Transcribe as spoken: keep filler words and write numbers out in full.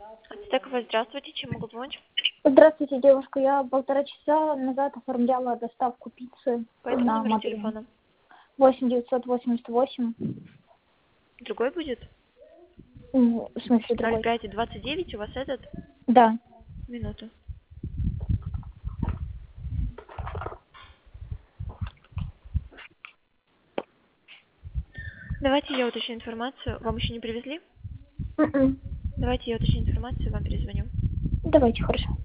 Ацтекова, здравствуйте, чем могу помочь? Здравствуйте, девушка. Я полтора часа назад оформляла доставку пиццы По этому на номеру мобильный. телефона. восемь девятьсот восемьдесят восемь. Другой будет? М, В смысле ноль другой? пять двадцать девять у вас этот? Да. Минуту. Давайте я уточню информацию. Вам еще не привезли? М-м. Давайте я уточню информацию, вам перезвоню. Давайте, хорошо.